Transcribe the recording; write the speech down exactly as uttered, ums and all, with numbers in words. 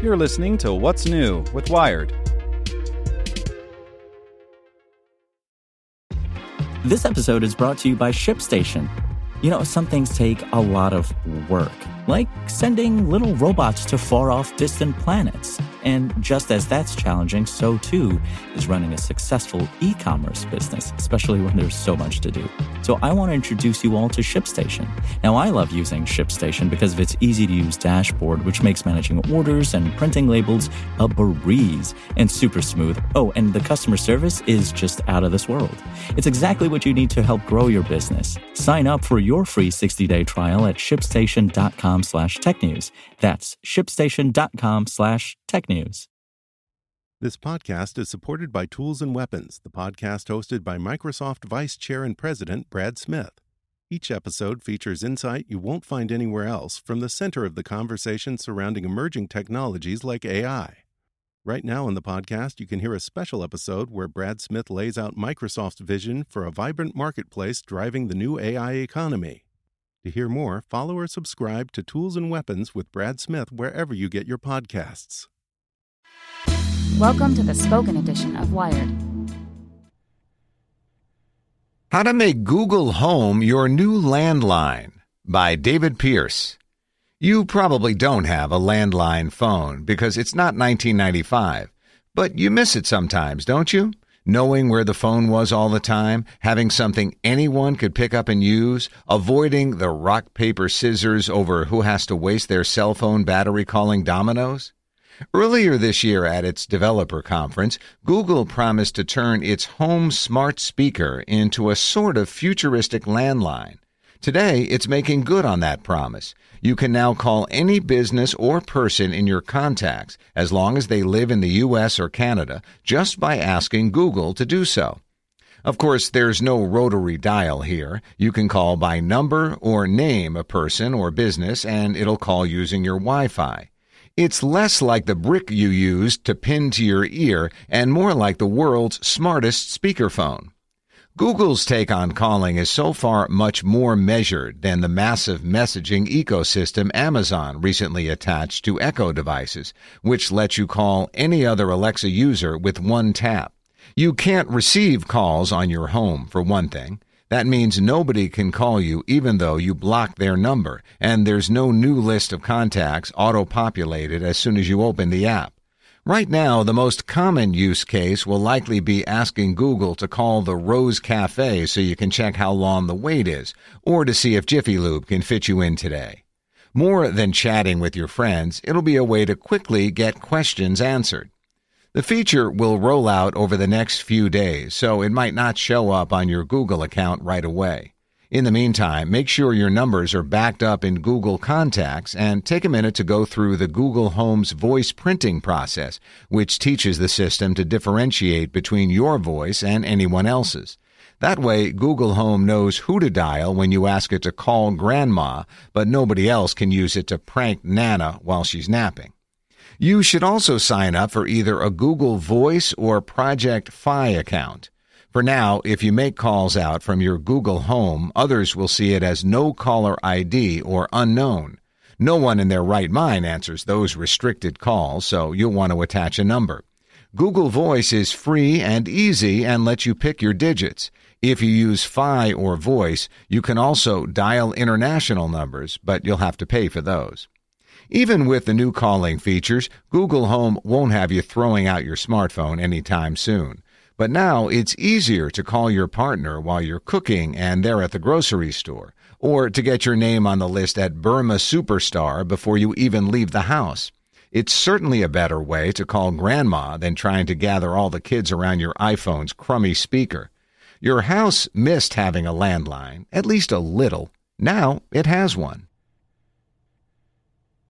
You're listening to What's New with Wired. This episode is brought to you by ShipStation. You know, some things take a lot of work, like sending little robots to far-off distant planets. And just as that's challenging, so too is running a successful e-commerce business, especially when there's so much to do. So I want to introduce you all to ShipStation. Now, I love using ShipStation because of its easy-to-use dashboard, which makes managing orders and printing labels a breeze and super smooth. Oh, and the customer service is just out of this world. It's exactly what you need to help grow your business. Sign up for your free sixty-day trial at shipstation.com slash technews. That's shipstation.com slash technews. This podcast is supported by Tools and Weapons, the podcast hosted by Microsoft Vice Chair and President Brad Smith. Each episode features insight you won't find anywhere else from the center of the conversation surrounding emerging technologies like A I. Right now in the podcast, you can hear a special episode where Brad Smith lays out Microsoft's vision for a vibrant marketplace driving the new A I economy. To hear more, follow or subscribe to Tools and Weapons with Brad Smith wherever you get your podcasts. Welcome to the spoken edition of Wired. How to Make Google Home Your New Landline by David Pierce. You probably don't have a landline phone because it's not nineteen ninety-five, but you miss it sometimes, don't you? Knowing where the phone was all the time, having something anyone could pick up and use, avoiding the rock, paper, scissors over who has to waste their cell phone battery calling dominoes. Earlier this year at its developer conference, Google promised to turn its home smart speaker into a sort of futuristic landline. Today, it's making good on that promise. You can now call any business or person in your contacts, as long as they live in the U S or Canada, just by asking Google to do so. Of course, there's no rotary dial here. You can call by number or name a person or business, and it'll call using your Wi-Fi. It's less like the brick you used to pin to your ear and more like the world's smartest speakerphone. Google's take on calling is so far much more measured than the massive messaging ecosystem Amazon recently attached to Echo devices, which lets you call any other Alexa user with one tap. You can't receive calls on your home, for one thing. That means nobody can call you even though you block their number, and there's no new list of contacts auto-populated as soon as you open the app. Right now, the most common use case will likely be asking Google to call the Rose Cafe so you can check how long the wait is, or to see if Jiffy Lube can fit you in today. More than chatting with your friends, it'll be a way to quickly get questions answered. The feature will roll out over the next few days, so it might not show up on your Google account right away. In the meantime, make sure your numbers are backed up in Google Contacts and take a minute to go through the Google Home's voice printing process, which teaches the system to differentiate between your voice and anyone else's. That way, Google Home knows who to dial when you ask it to call Grandma, but nobody else can use it to prank Nana while she's napping. You should also sign up for either a Google Voice or Project Fi account. For now, if you make calls out from your Google Home, others will see it as no caller I D or unknown. No one in their right mind answers those restricted calls, so you'll want to attach a number. Google Voice is free and easy and lets you pick your digits. If you use Fi or Voice, you can also dial international numbers, but you'll have to pay for those. Even with the new calling features, Google Home won't have you throwing out your smartphone anytime soon. But now it's easier to call your partner while you're cooking and they're at the grocery store, or to get your name on the list at Burma Superstar before you even leave the house. It's certainly a better way to call Grandma than trying to gather all the kids around your iPhone's crummy speaker. Your house missed having a landline, at least a little. Now it has one.